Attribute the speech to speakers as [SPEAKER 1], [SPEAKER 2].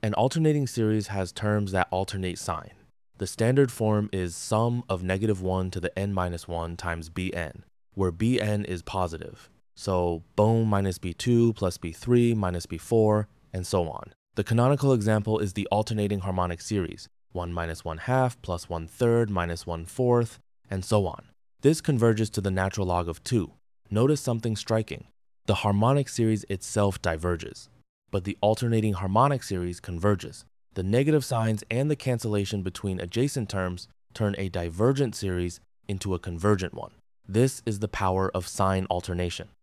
[SPEAKER 1] An alternating series has terms that alternate sign. The standard form is sum of -1 to the n minus 1 times bn, where bn is positive. So bohm minus b2 plus b3 minus b4, and so on. The canonical example is the alternating harmonic series, 1 minus 1/2 plus 1/3 minus 1/4, and so on. This converges to the natural log of 2. Notice something striking. The harmonic series itself diverges, but the alternating harmonic series converges. The negative signs and the cancellation between adjacent terms turn a divergent series into a convergent one. This is the power of sign alternation.